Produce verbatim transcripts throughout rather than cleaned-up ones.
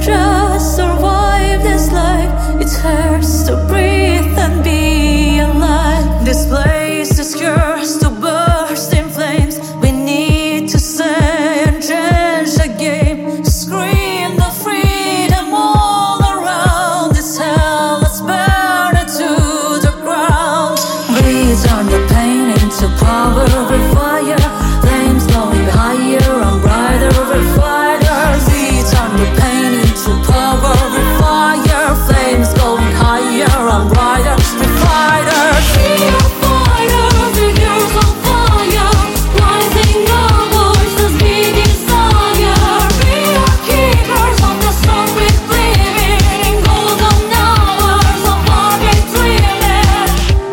just survive this life. It hurts to breathe and be alive. This place is cursed to burst in flames. We need to say and change the game. Scream the freedom all around. This hell, let's burn it to the ground. We turn the pain into power with fire. Flames glowing higher and brighter with fighters. We turn the pain into power with fire. Flames glowing higher and brighter with fighters. We are fighters, figures on fire. Rising our voices, we desire. We are keepers of the sun with gleaming in golden hours of our dreaming.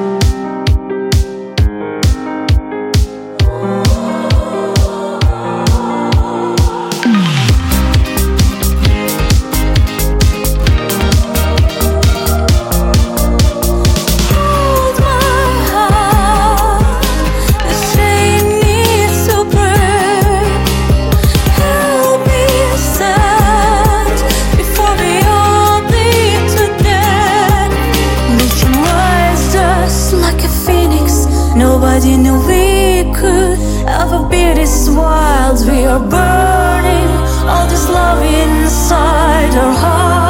Hold my hand, the chain needs to break. Help me stand before we all bleed to death. We can rise just like a phoenix. Nobody knew we could ever be this wild. We are burning all this love inside our hearts.